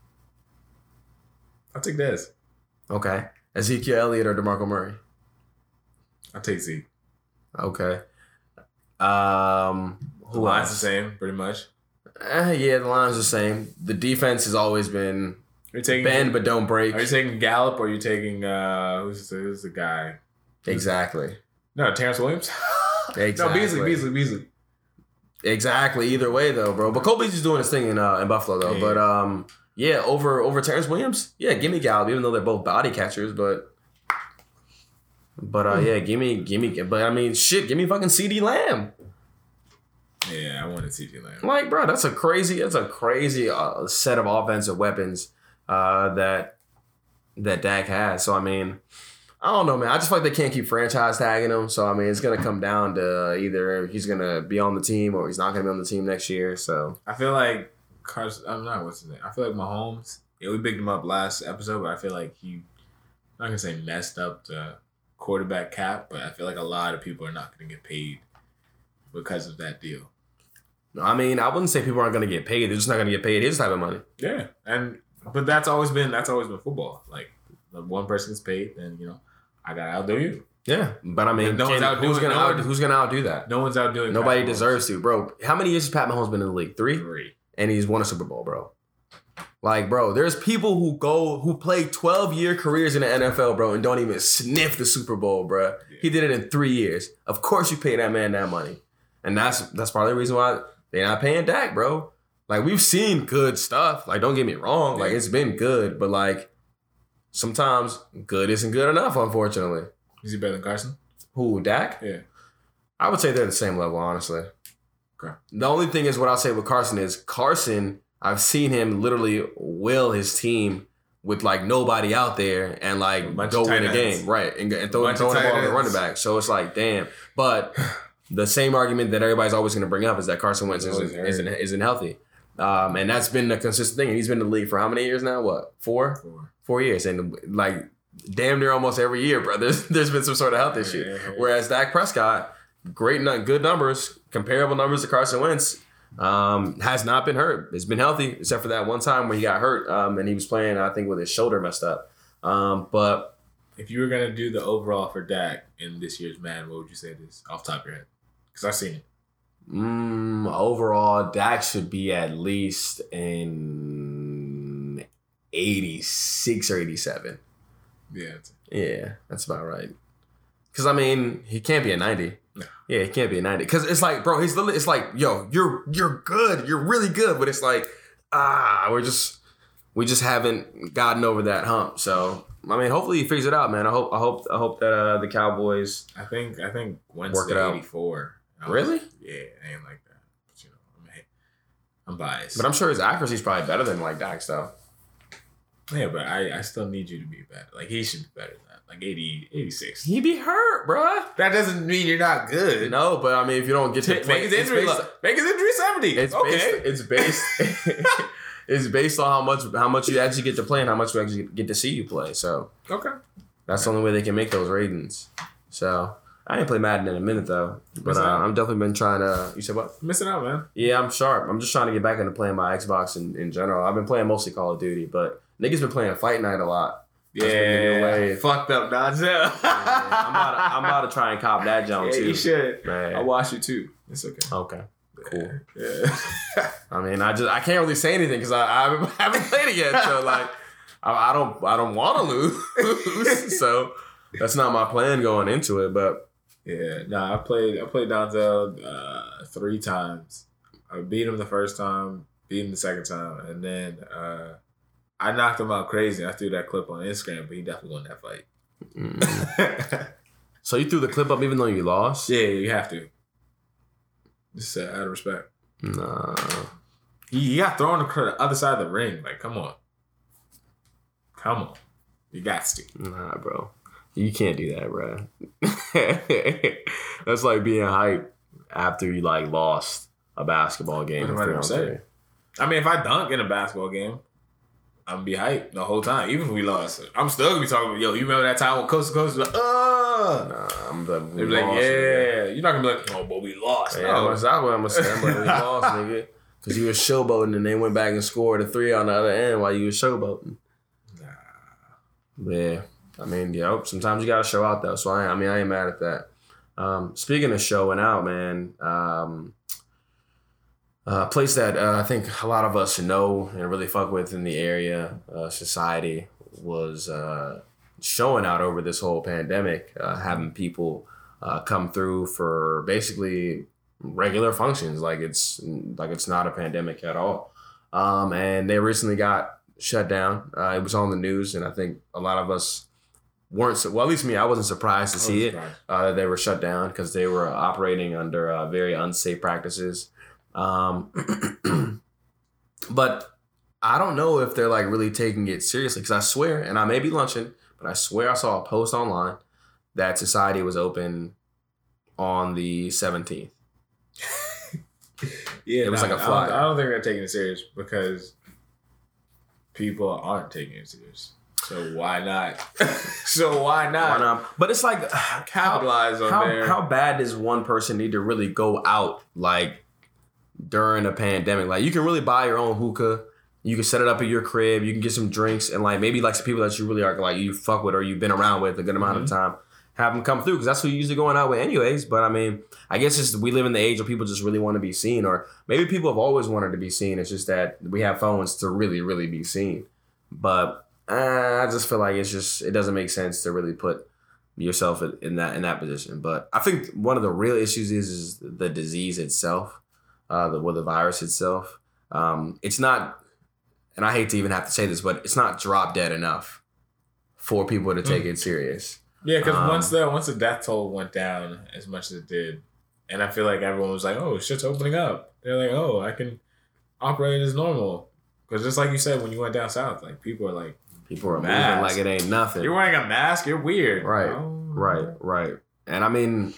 I'll take Dez. Okay. Ezekiel Elliott or DeMarco Murray? I'll take Zeke. Okay. Um, who the line's else? the same, pretty much. Uh, yeah, the line's the same. The defense has always been You're taking, bend but don't break. Are you taking Gallup or are you taking uh who's the, who's the guy? Exactly. No, Terrence Williams. Exactly. No, Beasley, Beasley, Beasley. Exactly. Either way, though, bro. But Cole Beasley's doing his thing in uh, in Buffalo, though. Yeah. But um, yeah, over over Terrence Williams. Yeah, give me Gallup, even though they're both body catchers, but. But uh, yeah, give me, give me. But I mean, shit, give me fucking CeeDee Lamb. Yeah, I wanted CeeDee Lamb. Like, bro, that's a crazy, that's a crazy uh, set of offensive weapons uh, that that Dak has. So I mean, I don't know, man. I just feel like they can't keep franchise tagging him. So I mean, it's gonna come down to either he's gonna be on the team or he's not gonna be on the team next year. So I feel like Carson. I'm not what's his name. I feel like Mahomes. Yeah, we picked him up last episode, but I feel like he. I'm not gonna say messed up the quarterback cap, but I feel like a lot of people are not gonna get paid because of that deal. I mean, I wouldn't say people aren't gonna get paid. They're just not gonna get paid his type of money. Yeah, and but that's always been that's always been football. Like when one person gets paid, then you know I gotta outdo you. Yeah, but I mean, no can, one's who's gonna no out, one, who's gonna outdo that? No one's outdoing. Nobody deserves to, bro. How many years has Pat Mahomes been in the league? Three. Three. And he's won a Super Bowl, bro. Like, bro, there's people who go who play twelve year careers in the N F L, bro, and don't even sniff the Super Bowl, bro. Yeah. He did it in three years. Of course, you pay that man that money, and that's that's probably the reason why they're not paying Dak, bro. Like, we've seen good stuff. Like, don't get me wrong. Like, it's been good, but like sometimes good isn't good enough, unfortunately. Is he better than Carson? Who, Dak? Yeah, I would say they're the same level, honestly. Okay. The only thing is, what I'll say with Carson is Carson. I've seen him literally will his team with like nobody out there and like go win a game, right? And, and throw, throw the ball to the running back. So it's like, damn. But the same argument that everybody's always going to bring up is that Carson Wentz isn't, isn't, isn't healthy. Um, and that's been a consistent thing. And he's been in the league for how many years now? What? Four? Four. Four years. And like damn near almost every year, bro, there's, there's been some sort of health issue. Yeah, yeah, yeah. Whereas Dak Prescott, great, good numbers, comparable numbers to Carson Wentz. Um, has not been hurt. He's been healthy, except for that one time when he got hurt, um, and he was playing, I think, with his shoulder messed up. Um, but if you were gonna do the overall for Dak in this year's Madden, what would you say it is off the top of your head? Because I've seen it. Mm, overall, Dak should be at least in eighty-six or eighty-seven. Yeah, yeah, that's about right. Because I mean, he can't be a ninety. No. Yeah, it can't be a ninety. Because it's like, bro, he's literally, it's like, yo, you're you're good. You're really good. But it's like, ah, we're just, we just haven't gotten over that hump. So, I mean, hopefully he figures it out, man. I hope I hope, I hope that uh, the Cowboys I think, I think Wentz work it out. eighty-four. Really? Yeah, I ain't like that. But, you know, I'm, I'm biased. But I'm sure his accuracy is probably better than like Dak's, though. Yeah, but I, I still need you to be better. Like, he should be better than that. Like eighty, eighty-six. He be hurt, bruh. That doesn't mean you're not good. No, but I mean, if you don't get to make play, his injury, based, make his injury seventy. It's okay. based. It's based. It's based on how much how much you actually get to play and how much we actually get to see you play. So okay, that's the only way they can make those ratings. So I ain't play Madden in a minute though, but uh, I'm definitely been trying to. You said what? Missing out, man. Yeah, I'm sharp. I'm just trying to get back into playing my Xbox in, in general. I've been playing mostly Call of Duty, but niggas been playing Fight Night a lot. Yeah, fucked up, Donzel. yeah, I'm, about to, I'm about to try and cop that jump yeah, too. You should. Man. I'll watch you too. It's okay. Okay. Cool. Yeah. I mean, I just I can't really say anything because I, I haven't, haven't played it yet. So like, I, I don't I don't want to lose. So that's not my plan going into it. But yeah, no, nah, I played I played Donzel uh, three times. I beat him the first time, beat him the second time, and then. Uh, I knocked him out crazy. I threw that clip on Instagram, but he definitely won that fight. Mm. So you threw the clip up even though you lost? Yeah, you have to. Just uh, out of respect. Nah. He, he got thrown to the other side of the ring. Like, come on. Come on. You got to. Nah, bro. You can't do that, bro. That's like being hype after you, like, lost a basketball game. What am I say? I mean, if I dunk in a basketball game, I'm gonna be hyped the whole time, even if we lost. I'm still gonna be talking about, yo, you remember that time when coast to coast was like, uh Nah, I'm the They're like, yeah, nigga. You're not gonna be like, oh, but we lost. Yeah, no. that's exactly what I'm gonna say. I'm like, we lost, nigga. Because you were showboating and they went back and scored a three on the other end while you were showboating. Nah. Yeah. I mean, yo, sometimes you gotta show out though. So I, I mean, I ain't mad at that. Um, speaking of showing out, man, um, a uh, place that uh, I think a lot of us know and really fuck with in the area, uh, society, was uh, showing out over this whole pandemic, uh, having people uh, come through for basically regular functions, like it's like it's not a pandemic at all. Um, and they recently got shut down. Uh, it was on the news, and I think a lot of us weren't so, well. At least me, I wasn't surprised to see it uh, that they were shut down because they were operating under uh, very unsafe practices. Um, but I don't know if they're like really taking it seriously because I swear, and I may be lunching, but I swear I saw a post online that society was open on the seventeenth. Yeah, it was no, like a I flyer. don't, I don't think they're taking it serious because people aren't taking it serious. So why not? so why not? Why not? But it's like capitalize how, on how, there. How bad does one person need to really go out like during a pandemic? Like you can really buy your own hookah. You can set it up at your crib. You can get some drinks and like maybe like some people that you really are like you fuck with or you've been around with a good amount mm-hmm. of time. Have them come through because that's who you're usually going out with anyways. But I mean, I guess it's we live in the age where people just really want to be seen, or maybe people have always wanted to be seen. It's just that we have phones to really, really be seen. But uh, I just feel like it's just it doesn't make sense to really put yourself in that in that position. But I think one of the real issues is is the disease itself, uh, the well, the virus itself. Um, it's not, and I hate to even have to say this, but it's not drop dead enough for people to take mm. it serious. Yeah, because um, once the once the death toll went down as much as it did, and I feel like everyone was like, "Oh, shit's opening up." They're like, "Oh, I can operate as normal." Because just like you said, when you went down south, like people are like, people are moving like it ain't nothing. You're wearing a mask. You're weird. Right, oh. right, right. And I mean,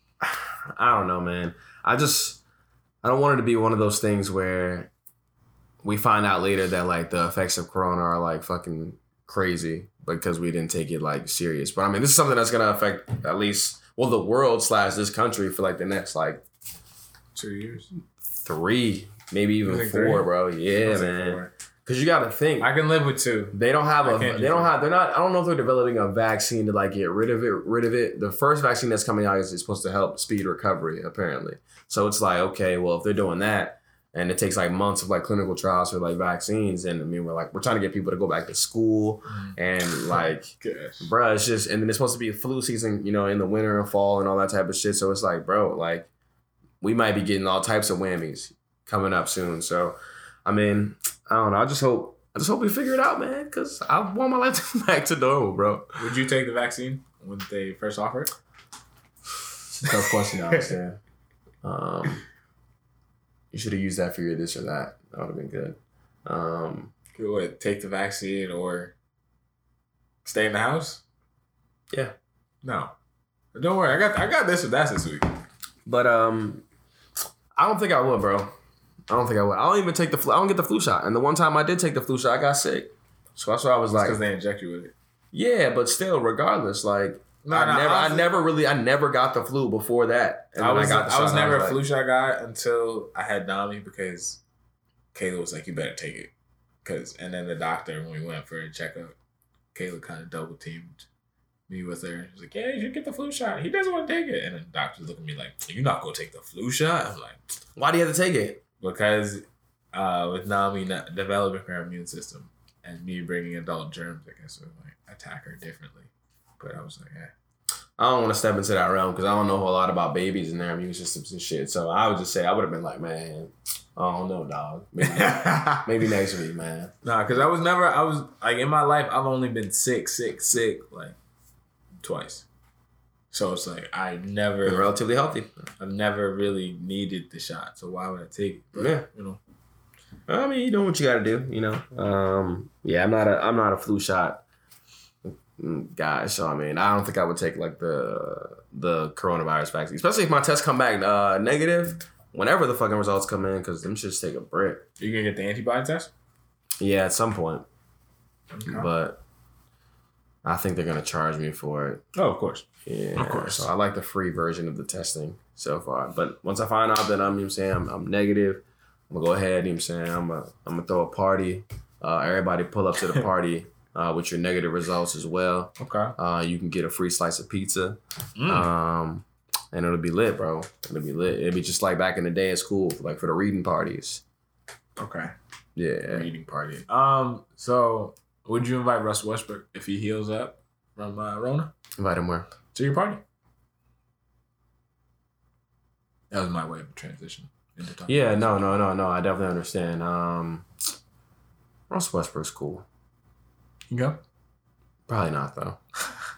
I don't know, man. I just I don't want it to be one of those things where we find out later that like the effects of Corona are like fucking crazy because we didn't take it like serious. But I mean, this is something that's gonna affect at least well the world slash this country for like the next like two years, three, maybe even four, three? bro. Yeah, man. Because you got to think, I can live with two. They don't have a. They do don't have. They're not. I don't know if they're developing a vaccine to like get rid of it. Rid of it. The first vaccine that's coming out is, is supposed to help speed recovery, apparently. So it's like, okay, well, if they're doing that, and it takes like months of like clinical trials for like vaccines, and I mean, we're like, we're trying to get people to go back to school, and like, Gosh. bro, it's just, and then it's supposed to be a flu season, you know, in the winter and fall and all that type of shit. So it's like, bro, like, we might be getting all types of whammies coming up soon. So, I mean, I don't know. I just hope, I just hope we figure it out, man, because I want my life to go back to normal, bro. Would you take the vaccine when they first offer it? It's a tough question to understand. Um, you should have used that for your this or that. That would have been good. Um, you would take the vaccine or stay in the house? Yeah. No. Don't worry. I got I got this or that this week. But um, I don't think I would, bro. I don't think I would. I don't even take the flu. I don't get the flu shot. And the one time I did take the flu shot, I got sick. So that's why I was like, because they inject you with it. Yeah, but still, regardless, like. No, I no, never, I, I never really, I never got the flu before that. And I was, I, got the I was shot, never I was a like, flu shot guy until I had Nami because Kayla was like, "You better take it," because and then the doctor when we went for a checkup, Kayla kind of double teamed me with her. She was like, "Yeah, you should get the flu shot. He doesn't want to take it," and then the doctor's looking at me like, "You're not gonna take the flu shot?" I'm like, "Why do you have to take it?" Because uh, with Nami not developing her immune system and me bringing adult germs, I guess would like attack her differently. But I was like, "Yeah." I don't want to step into that realm because I don't know a lot about babies and their immune systems and shit. So I would just say I would have been like, man, I don't know, dog. Maybe, maybe next week, man. Nah, because I was never, I was like in my life, I've only been sick, sick, sick, like twice. So it's like I never, You're relatively healthy. I've never really needed the shot. So why would I take it? But, yeah, you know. I mean, you know what you got to do. You know, um, yeah, I'm not a, I'm not a flu shot guy, so I mean, I don't think I would take like the the coronavirus vaccine, especially if my tests come back uh, negative. Whenever the fucking results come in, because them shits take a brick. You gonna get the antibody test? Yeah, at some point, okay. But I think they're gonna charge me for it. Oh, of course, yeah, of course. So I like the free version of the testing so far, but once I find out that I'm, you know what I'm saying, I'm, I'm negative, I'm gonna go ahead. You know what I'm saying, I'm gonna I'm gonna throw a party. Uh, everybody pull up to the party. Uh, with your negative results as well. Okay. Uh, you can get a free slice of pizza. Mm. Um, and it'll be lit, bro. It'll be lit. It'll be just like back in the day at school, like for the reading parties. Okay. Yeah. Reading party. Um, so would you invite Russell Westbrook if he heals up from uh, Rona? Invite him where? To your party. That was my way of transition. Into talking yeah, no, no, no, no. I definitely understand. Um, Russell Westbrook's cool. You go? Probably not though.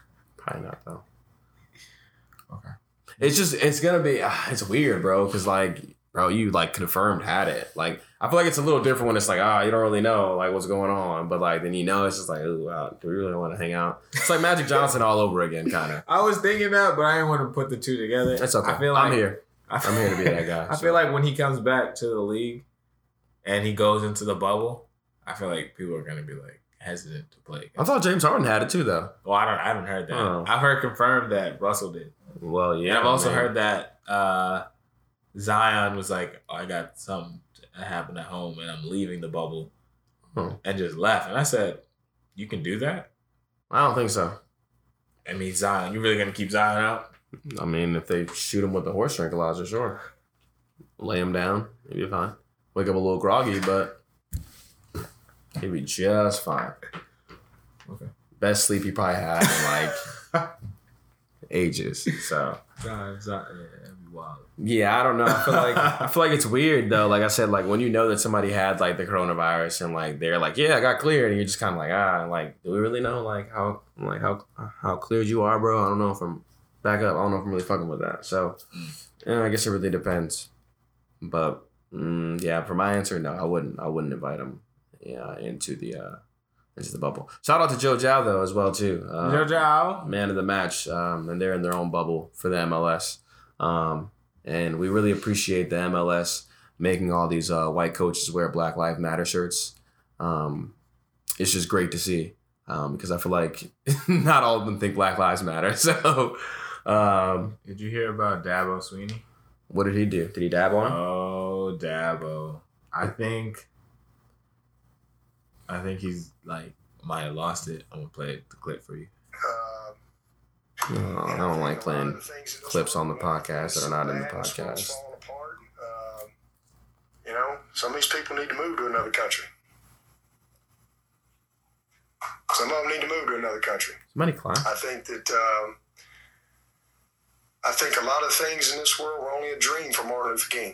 Probably not though. Okay. It's just it's gonna be uh, it's weird, bro. Because like, bro, you like confirmed had it. Like, I feel like it's a little different when it's like, ah, oh, you don't really know like what's going on, but like then you know it's just like, oh, wow, do we really want to hang out? It's like Magic Johnson all over again, kind of. I was thinking that, but I didn't want to put the two together. It's okay. I feel like, I'm here. I'm here to be that guy. I so. feel like when he comes back to the league and he goes into the bubble, I feel like people are gonna be like hesitant to play. I thought James Harden had it too, though. Well, I don't. I haven't heard that. Oh. I've heard confirmed that Russell did. Well, yeah. And I've also man. heard that uh, Zion was like, oh, I got something that happened at home and I'm leaving the bubble, Hmm. and just left. And I said, you can do that? I don't think so. I mean, Zion, you really gonna keep Zion out? I mean, if they shoot him with the horse tranquilizer, sure. Lay him down, he'd be fine. Wake up a little groggy, but he'd be just fine. Okay. Best sleep he probably had in like ages. So Zion, Zion, yeah, that'd be wild. yeah, I don't know. I feel like I feel like it's weird though. Like I said, like when you know that somebody had like the coronavirus and like they're like, yeah, I got cleared, and you're just kind of like, ah, like, do we really know like how like how how cleared you are, bro? I don't know if I'm back up. I don't know if I'm really fucking with that. So yeah, I guess it really depends. But mm, yeah, for my answer, no, I wouldn't. I wouldn't invite him. Yeah, into the uh, into the bubble. Shout out to Joe Zhao though as well too. Uh, Joe Zhao, man of the match, um, and they're in their own bubble for the M L S. Um, and we really appreciate the M L S making all these uh, white coaches wear Black Lives Matter shirts. Um, it's just great to see um, because I feel like not all of them think Black Lives Matter. So, um, did you hear about Dabo Sweeney? What did he do? Did he dab on him? Oh, Dabo. I think I think he's like might have lost it. I'm gonna play the clip for you. Uh, Oh, I don't like playing clips on the podcast that are not in the Sports podcast. falling apart. Uh, you know, some of these people need to move to another country. Some of them need to move to another country. Somebody climb. I think that um, I think a lot of things in this world were only a dream for Martin Luther King.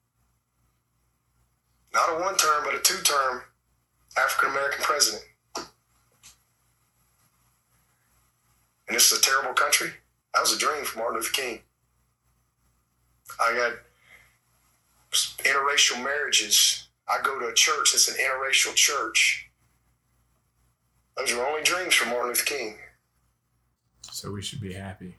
Not a one-term, but a two-term African-American president. And this is a terrible country. That was a dream for Martin Luther King. I got interracial marriages. I go to a church that's an interracial church. Those were only dreams for Martin Luther King. So we should be happy.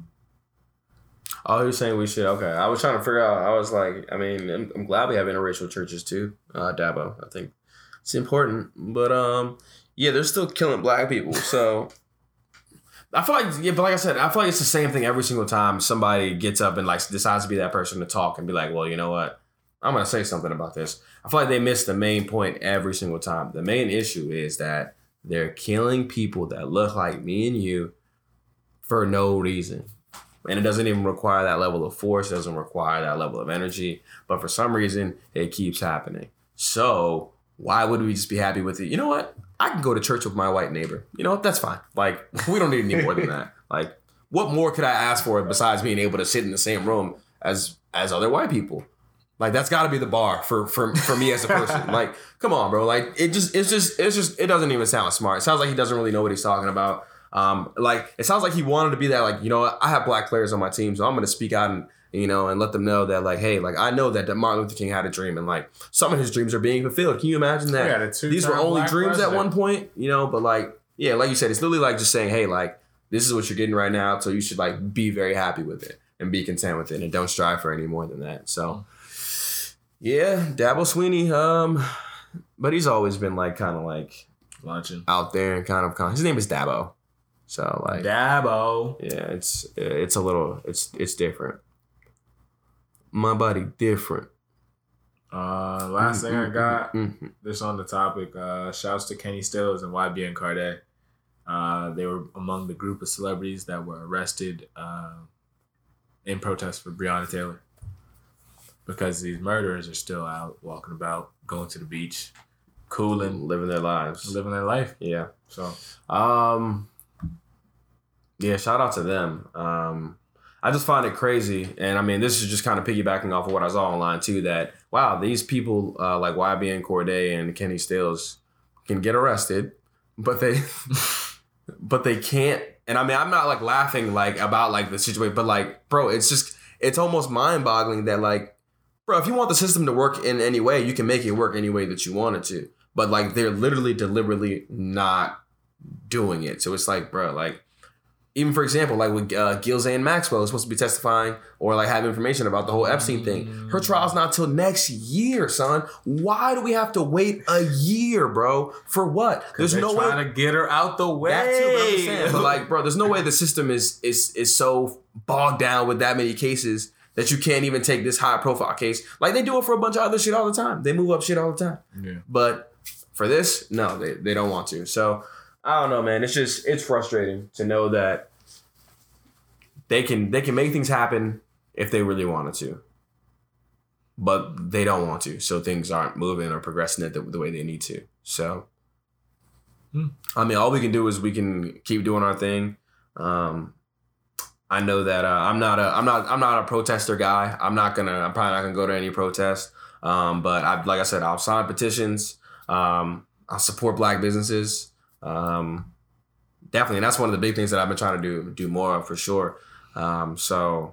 Oh, you're saying we should? Okay. I was trying to figure out. I was like, I mean, I'm, I'm glad we have interracial churches too. Uh, Dabo, I think it's important. But um, yeah, they're still killing black people. So I feel like, yeah, but like I said, I feel like it's the same thing every single time somebody gets up and like decides to be that person to talk and be like, well, you know what? I'm gonna say something about this. I feel like they miss the main point every single time. The main issue is that they're killing people that look like me and you for no reason. And it doesn't even require that level of force. It doesn't require that level of energy. But for some reason, it keeps happening. So why would we just be happy with it? You know what? I can go to church with my white neighbor. You know what? That's fine. Like, we don't need any more than that. Like, what more could I ask for besides being able to sit in the same room as as other white people? Like, that's got to be the bar for, for for me as a person. Like, come on, bro. Like, it just it's just it's just it doesn't even sound smart. It sounds like he doesn't really know what he's talking about. Um, like, it sounds like he wanted to be that, like, you know what, I have black players on my team, so I'm going to speak out and, you know, and let them know that, like, hey, like, I know that, that Martin Luther King had a dream, and, like, some of his dreams are being fulfilled. Can you imagine that? Yeah, these were only dreams president. at one point, you know, but, like, yeah, like you said, it's literally like just saying, hey, like, this is what you're getting right now, so you should, like, be very happy with it and be content with it and don't strive for any more than that. So, yeah, Dabo Sweeney, um, but he's always been, like, kind of, like, Launching. out there and kind of, his name is Dabo. So like Dabo. Yeah, it's it's a little it's it's different. My body different. Uh, last thing I got mm-hmm. this on the topic. Uh, shouts to Kenny Stills and Y B N Cordae. Uh, they were among the group of celebrities that were arrested uh, in protest for Breonna Taylor because these murderers are still out walking about, going to the beach, cooling, living their lives, living their life. Yeah. So, um. Yeah, shout out to them. Um, I just find it crazy. And I mean, this is just kind of piggybacking off of what I saw online too, that, wow, these people uh, like Y B N Cordae and Kenny Stills can get arrested, but they but they can't And I mean, I'm not like laughing like about like the situation, but like, bro, it's just, it's almost mind boggling that like, bro, if you want the system to work in any way, you can make it work any way that you want it to. But like, they're literally deliberately not doing it. So it's like, bro, like, even for example, like with uh, Ghislaine Maxwell is supposed to be testifying or like have information about the whole Epstein thing. Her trial's not till next year, son. Why do we have to wait a year, bro? For what? There's no way trying to get her out the way. That too, but I'm saying, but like, bro, there's no way the system is is is so bogged down with that many cases that you can't even take this high profile case. Like they do it for a bunch of other shit all the time. They move up shit all the time. Yeah. But for this, no, they, they don't want to. So I don't know, man. It's just it's frustrating to know that they can they can make things happen if they really wanted to, but they don't want to. So things aren't moving or progressing it the, the way they need to. So, hmm. I mean, all we can do is we can keep doing our thing. Um, I know that uh, I'm not a I'm not I'm not a protester guy. I'm not gonna I'm probably not gonna go to any protest. Um, but I like I said, I'll sign petitions. Um, I'll support black businesses. Um, definitely, and that's one of the big things that I've been trying to do do more of for sure. Um, so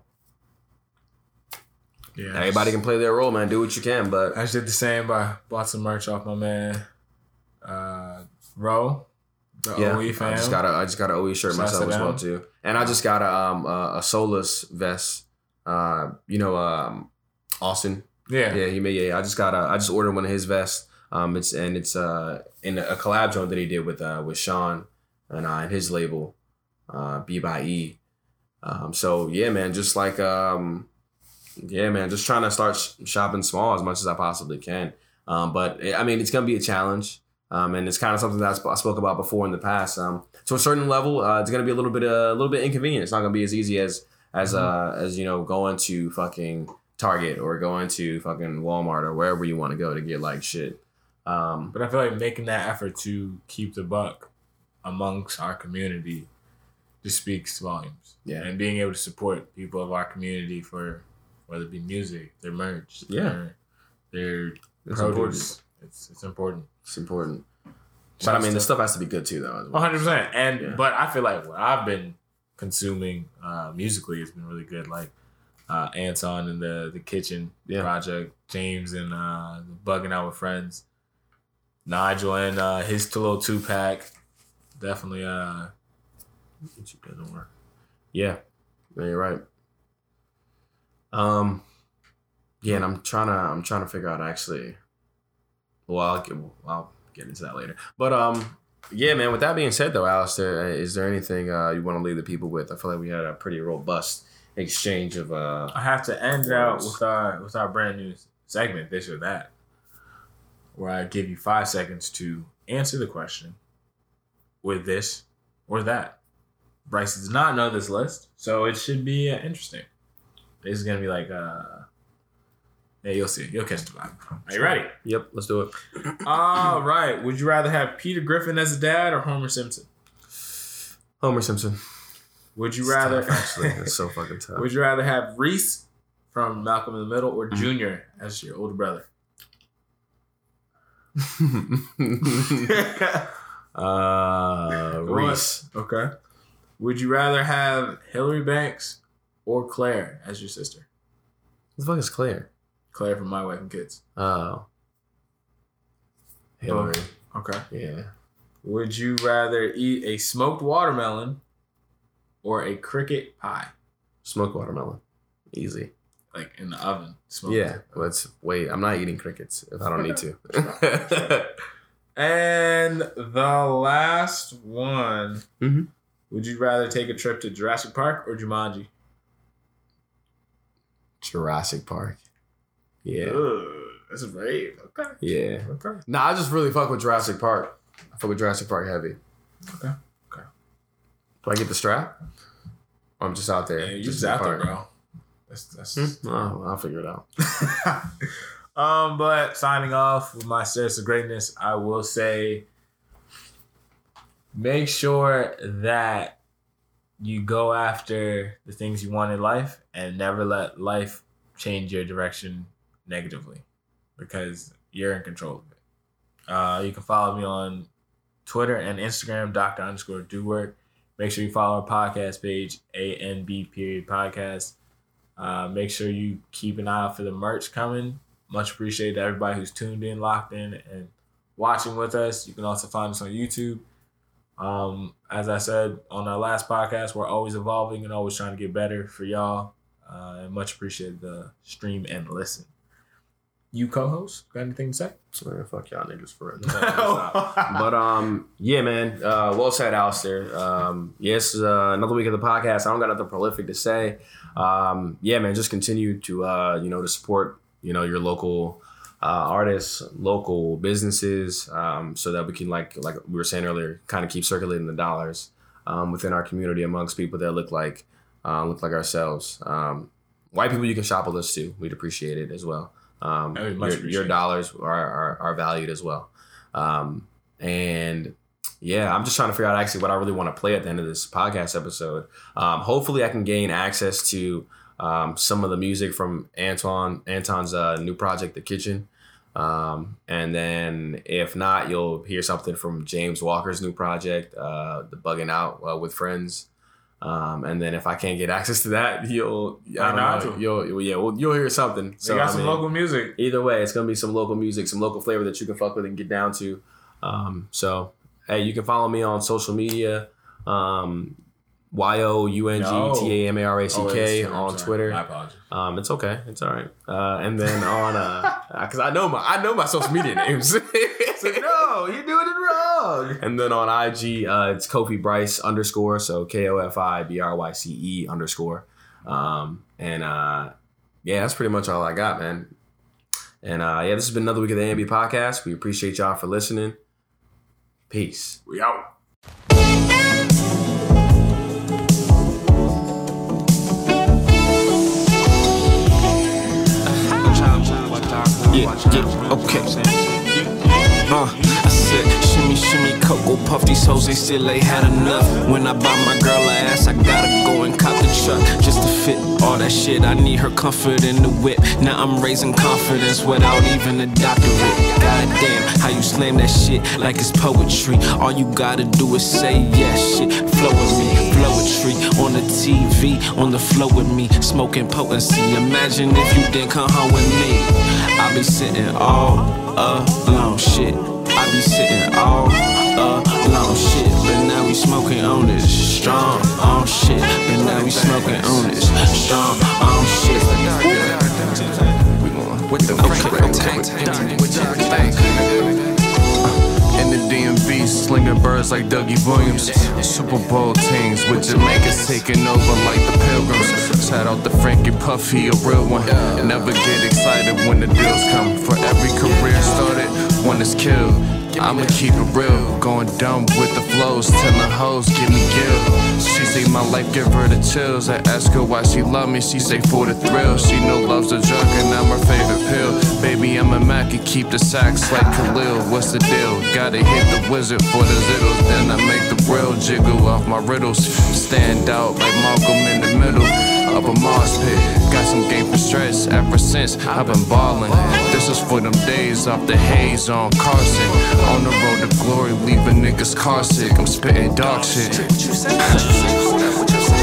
yeah, everybody can play their role, man. Do what you can, but I just did the same. By bought some merch off my man, uh, Ro, the yeah, O E fam. I just got a I just got an O E shirt Shout myself as well down. too, and I just got a um a, a Solus vest. Uh, you know, um, Austin. Yeah, yeah, he made. Yeah, I just got a I just ordered one of his vests. Um, it's and it's uh in a collab joint that he did with uh with Sean and uh, and his label, uh, B by E. Um, so yeah, man, just like, um, yeah, man, just trying to start sh- shopping small as much as I possibly can. Um, but I mean, it's going to be a challenge. Um, and it's kind of something that I, sp- I spoke about before in the past. Um, to a certain level, uh, it's going to be a little bit, uh, a little bit inconvenient. It's not going to be as easy as, as, uh, as, you know, going to fucking Target or going to fucking Walmart or wherever you want to go to get like shit. Um, but I feel like making that effort to keep the buck amongst our community just speaks volumes. Yeah. And being able to support people of our community for whether it be music, their merch, yeah, their, their it's produce. important. It's it's important. It's important. But I mean, the stuff has to be good too, though. As well. one hundred percent. And yeah. but I feel like what I've been consuming uh, musically has been really good. Like uh, Anton and the the Kitchen yeah. project, James and uh, Bugging Out with Friends, Nigel and uh, his little two pack. Definitely. Uh, doesn't work. Yeah, no, you're right. Um, yeah, and I'm trying to I'm trying to figure out actually. Well, I'll get, I'll get into that later. But um, yeah, man. With that being said, though, Alistair, is there anything uh, you want to leave the people with? I feel like we had a pretty robust exchange of. Uh, I have to end it out with our with our brand new segment, This or That, where I give you five seconds to answer the question with this or that. Bryce does not know this list, so it should be uh, interesting. This is gonna be like, uh, yeah, you'll see. You'll catch the vibe. Are you ready? Yep, let's do it. All right. Would you rather have Peter Griffin as a dad or Homer Simpson? Homer Simpson. Would you It's rather? tough, actually, it's so fucking tough. Would you rather have Reese from Malcolm in the Middle or Junior as your older brother? uh, Reese. Okay. Would you rather have Hillary Banks or Claire as your sister? Who the fuck is Claire? Claire from My Wife and Kids. Oh. Hillary. Oh, okay. Yeah. Would you rather eat a smoked watermelon or a cricket pie? Smoked watermelon. Easy. Like in the oven. Smoked. Yeah. Let's wait. I'm not eating crickets if I don't need to. And the last one. Mm-hmm. Would you rather take a trip to Jurassic Park or Jumanji? Jurassic Park. Yeah. Ugh, that's brave. Okay. Yeah. Okay. Nah, I just really fuck with Jurassic Park. I fuck with Jurassic Park heavy. Okay. Okay. Do I get the strap? Or I'm just out there. Yeah, you're just just out in the there, park? bro. That's that's. Hmm? Oh, I'll figure it out. um, but signing off with my Stairs to Greatness, I will say, make sure that you go after the things you want in life and never let life change your direction negatively, because you're in control of it. Uh, you can follow me on Twitter and Instagram, Doctor underscore do work. Make sure you follow our podcast page, A N B period podcast. Uh, make sure you keep an eye out for the merch coming. Much appreciated to everybody who's tuned in, locked in, and watching with us. You can also find us on YouTube. Um, as I said on our last podcast, we're always evolving and always trying to get better for y'all. Uh, and much appreciated the stream and listen. You co-host, got anything to say? Man, fuck y'all niggas for it. But um, yeah, man. Uh, well said, Alistair. Um, yes, uh, another week of the podcast. I don't got nothing prolific to say. Um, yeah, man. Just continue to uh, you know, to support you know your local uh, artists, local businesses, um, so that we can like like we were saying earlier, kind of keep circulating the dollars um, within our community amongst people that look like uh, look like ourselves. Um, white people, you can shop with us too. We'd appreciate it as well. Um, your, your dollars are, are are valued as well. Um, and yeah, I'm just trying to figure out actually what I really want to play at the end of this podcast episode. Um, hopefully I can gain access to um, some of the music from Antoine, Anton's uh, new project, The Kitchen. Um, and then if not, you'll hear something from James Walker's new project, uh, The Bugging Out uh, with Friends. Um, and then if I can't get access to that, you'll, I don't know, you'll, yeah, well, you'll hear something. So, we got I some mean, local music. Either way, it's going to be some local music, some local flavor that you can fuck with and get down to. Um, so, hey, you can follow me on social media, um, Y O U N G T A M A R A C K no. on Twitter. I apologize. Um, it's okay. It's all right. Uh, and then on, uh, cause I know my, I know my social media names. Like, no, you're doing it wrong. And then on I G, uh, it's Kofi Bryce underscore. So K O F I B R Y C E underscore. Um, and, uh, yeah, that's pretty much all I got, man. And, uh, yeah, this has been another week of the A N B podcast. We appreciate y'all for listening. Peace. We out. Yeah, yeah, okay. Uh, I said, shimmy, shimmy, cocoa puff. These hoes, they still ain't had enough. When I buy my girl a ass, I gotta go and cop the truck just to fit all that shit. I need her comfort in the whip. Now I'm raising confidence without even a doctorate. Goddamn, how you slam that shit like it's poetry. All you gotta do is say yes, shit. Flow with me, flowetry on the T V, on the flow with me, smoking potency. Imagine if you didn't come home with me. I be sitting all alone, shit. I be sitting all alone, shit. But now we smoking on this strong on shit. But now we smoking on this strong on shit. In the D M V, slinging birds like Dougie Williams. Super Bowl teams with Jamaicans taking over like the Pilgrims. Shout out to Frankie Puffy, a real one. Never get excited when the deals come. For every career started, one is killed. I'ma keep it real, going dumb with the flows, telling hoes, give me gill. She say my life give her the chills. I ask her why she love me, she say for the thrill. She know love's a drug and I'm her favorite pill. Baby, I'm a Mac and keep the sacks like Khalil. What's the deal? Gotta hit the wizard for the zittles, then I make the real jiggle off my riddles. Stand out like Malcolm in the middle of a Mars pit. Got some game for stress ever since I've been ballin'. This is for them days off the haze on Carson. On the road to glory, leaving niggas car sick. I'm spitting dog shit.